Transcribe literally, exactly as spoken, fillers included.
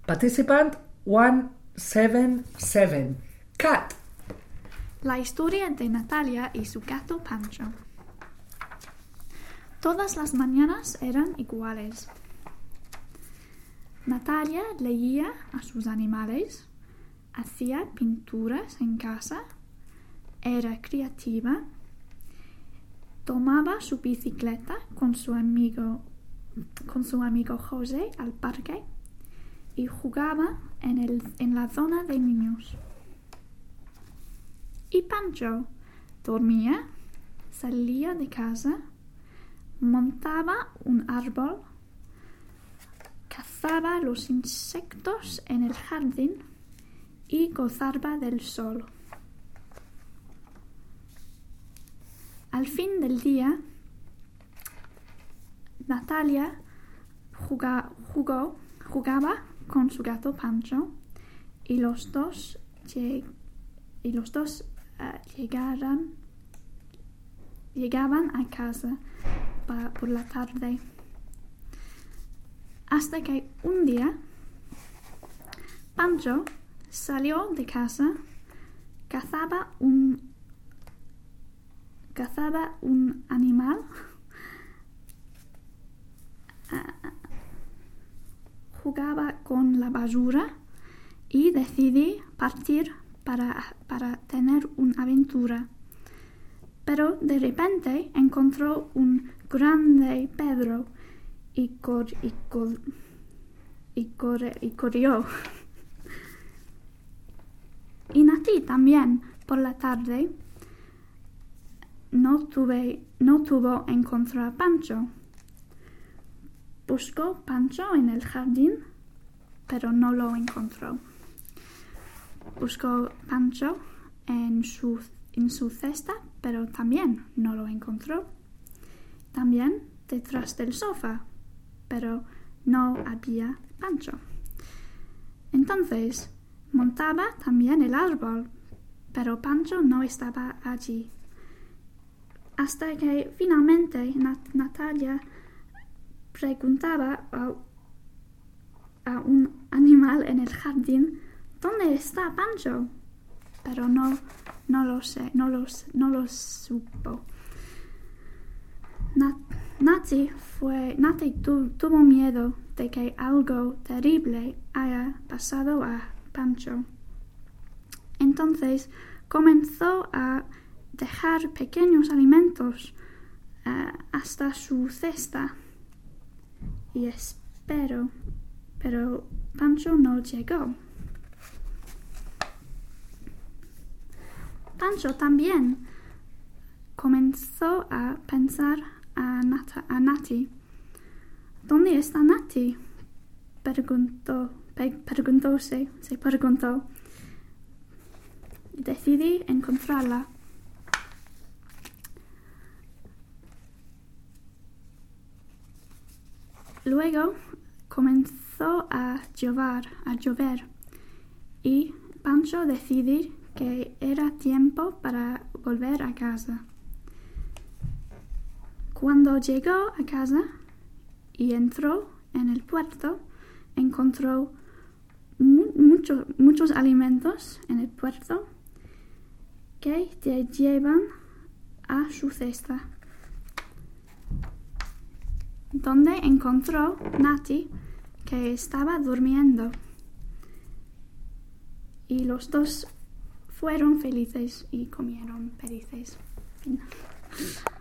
Participant one seven seven. Cat. La historia de Natalia y su gato Pancho. Todas las mañanas eran iguales. Natalia leía a sus animales, hacía pinturas en casa, era creativa, tomaba su bicicleta con su amigo, con su amigo José al parque y jugaba en, el, en la zona de niños. Y Pancho dormía, salía de casa, montaba un árbol, cazaba los insectos en el jardín y gozaba del sol. Al fin del día, Natalia juga, jugó, jugaba con su gato Pancho y los dos, lleg, y los dos uh, llegaran, llegaban a casa pa, por la tarde. Hasta que un día Pancho salió de casa, cazaba un, cazaba un animal, uh, jugaba con la basura y decidí partir para, para tener una aventura. Pero de repente encontró un grande Pedro y, cor, y, cor, y, corre, y corrió. Y Nati también por la tarde no, tuve, no tuvo encontrar a Pancho. Buscó Pancho en el jardín, pero no lo encontró. Buscó Pancho en su, en su cesta, pero también no lo encontró. También detrás del sofá, pero no había Pancho. Entonces montaba también el árbol, pero Pancho no estaba allí. Hasta que finalmente Nat- Natalia preguntaba a, a un animal en el jardín, ¿dónde está Pancho? Pero no, no lo sé, no lo, no lo supo. Nat, Nati, fue, Nati tu, tuvo miedo de que algo terrible haya pasado a Pancho. Entonces comenzó a dejar pequeños alimentos uh, hasta su cesta. Y espero, pero Pancho no llegó. Pancho también comenzó a pensar a, Nat- a Nati. ¿Dónde está Nati? Preguntó, pe- preguntóse, se preguntó. Decidí encontrarla. Luego comenzó a llover, a llover y Pancho decidió que era tiempo para volver a casa. Cuando llegó a casa y entró en el puerto, encontró mu- mucho, muchos alimentos en el puerto que te llevan a su cesta, donde encontró Nati, que estaba durmiendo. Y los dos fueron felices y comieron perdices. Fin.